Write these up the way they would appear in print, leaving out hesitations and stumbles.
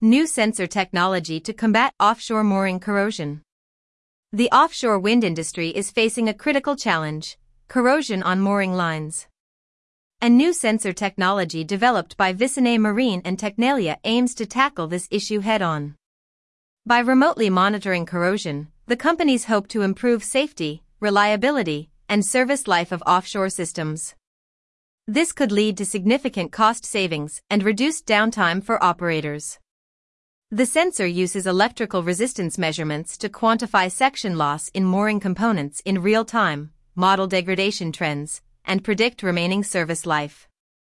New sensor technology to combat offshore mooring corrosion. The offshore wind industry is facing a critical challenge: corrosion on mooring lines. A new sensor technology developed by Visone Marine and Technalia aims to tackle this issue head-on. By remotely monitoring corrosion, the companies hope to improve safety, reliability, and service life of offshore systems. This could lead to significant cost savings and reduced downtime for operators. The sensor uses electrical resistance measurements to quantify section loss in mooring components in real time, model degradation trends, and predict remaining service life.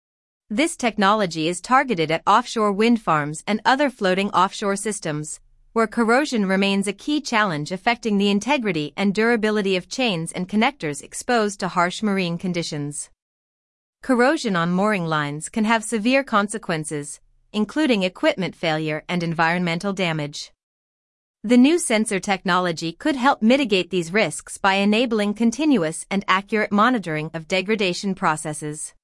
This technology is targeted at offshore wind farms and other floating offshore systems, where corrosion remains a key challenge affecting the integrity and durability of chains and connectors exposed to harsh marine conditions. Corrosion on mooring lines can have severe consequences, including equipment failure and environmental damage. The new sensor technology could help mitigate these risks by enabling continuous and accurate monitoring of degradation processes.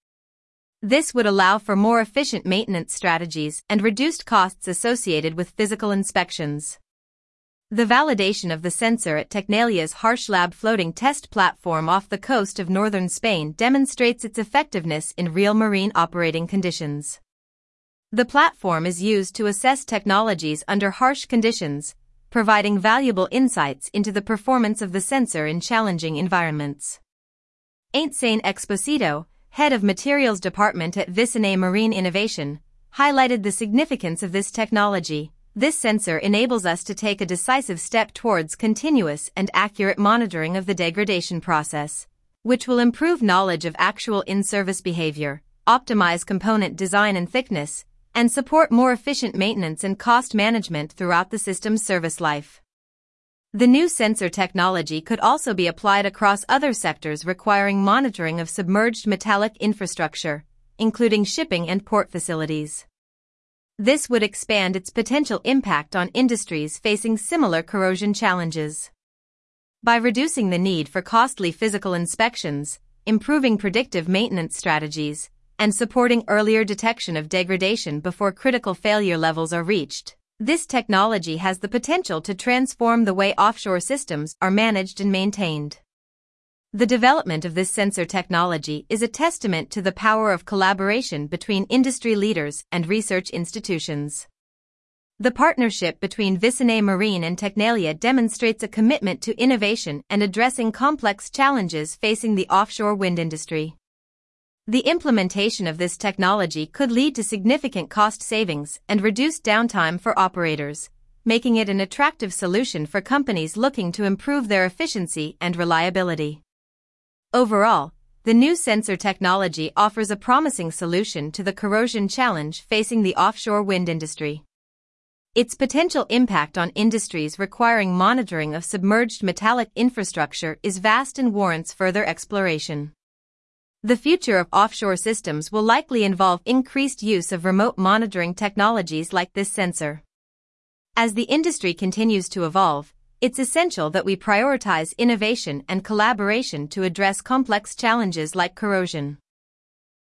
This would allow for more efficient maintenance strategies and reduced costs associated with physical inspections. The validation of the sensor at Technalia's HarshLab floating test platform off the coast of northern Spain demonstrates its effectiveness in real marine operating conditions. The platform is used to assess technologies under harsh conditions, providing valuable insights into the performance of the sensor in challenging environments. Aintzane Exposito, head of materials department at Visone Marine Innovation, highlighted the significance of this technology. This sensor enables us to take a decisive step towards continuous and accurate monitoring of the degradation process, which will improve knowledge of actual in-service behavior, optimize component design and thickness, and support more efficient maintenance and cost management throughout the system's service life. The new sensor technology could also be applied across other sectors requiring monitoring of submerged metallic infrastructure, including shipping and port facilities. This would expand its potential impact on industries facing similar corrosion challenges. By reducing the need for costly physical inspections, improving predictive maintenance strategies, and supporting earlier detection of degradation before critical failure levels are reached, this technology has the potential to transform the way offshore systems are managed and maintained. The development of this sensor technology is a testament to the power of collaboration between industry leaders and research institutions. The partnership between Visone Marine and Technalia demonstrates a commitment to innovation and addressing complex challenges facing the offshore wind industry. The implementation of this technology could lead to significant cost savings and reduced downtime for operators, making it an attractive solution for companies looking to improve their efficiency and reliability. Overall, the new sensor technology offers a promising solution to the corrosion challenge facing the offshore wind industry. Its potential impact on industries requiring monitoring of submerged metallic infrastructure is vast and warrants further exploration. The future of offshore systems will likely involve increased use of remote monitoring technologies like this sensor. As the industry continues to evolve, it's essential that we prioritize innovation and collaboration to address complex challenges like corrosion.